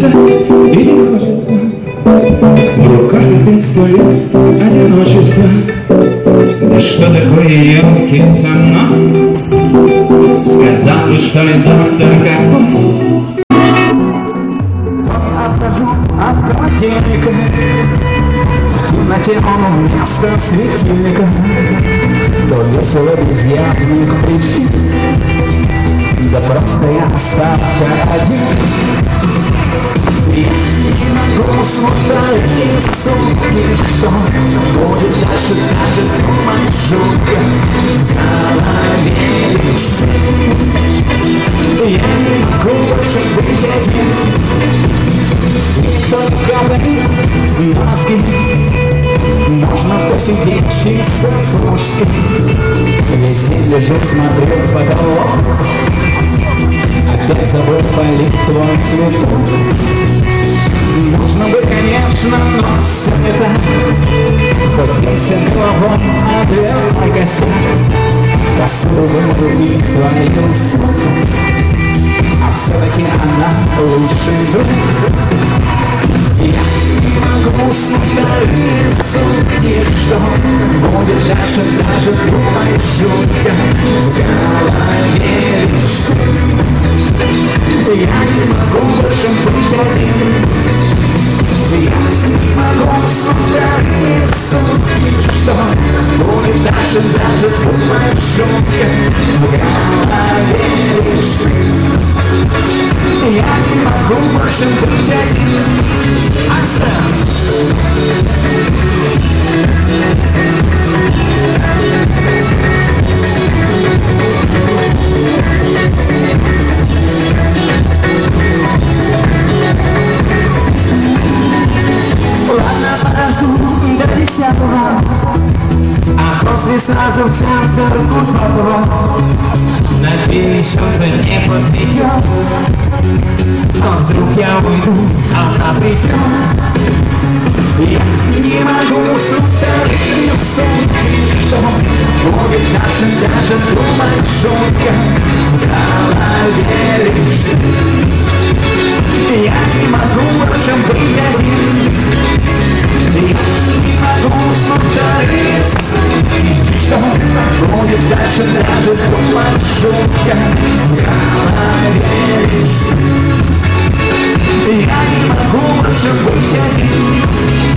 хочется и не хочется. В руках опять 100 лет одиночества. Да что такое, елки, со мной? Сказал бы, что ли, доктор какой? Отхожу от холодильника, в темноте он вместо светильника. То весело без явных причин, да просто я остался один. Я не могу смотреть сутки, что будет дальше, даже думать жутко. В голове лишь я не могу больше быть один. Никто не говорит мозги, можно посидеть чисто по-мужски. Весь день лежу, смотрю в потолок, опять забыл палитру цветов. Можно бы, конечно, но все не так. Хоть бейся головой, отверной косяк. Посуду вымою свою суку, а все-таки она лучший друг. Я не могу смотреть сутки, что будет дальше, даже думать жутко. В голове лишь я не могу больше быть один. Я не могу смотреть сутки, что будет дальше, даже думать жутко. В голове лишь я не могу больше быть один. Ладно, подожду до 10-го, а после сразу в центр Кутматова. Надеюсь, что-то не подведет, а вдруг я уйду, а она придет. Я не могу смотреть сутки, что будет дальше, даже думать жутко. В голове лишь я не могу больше быть один. Я не могу смотреть сутки, что будет дальше, даже думать жутко. В голове лишь я не могу больше быть один.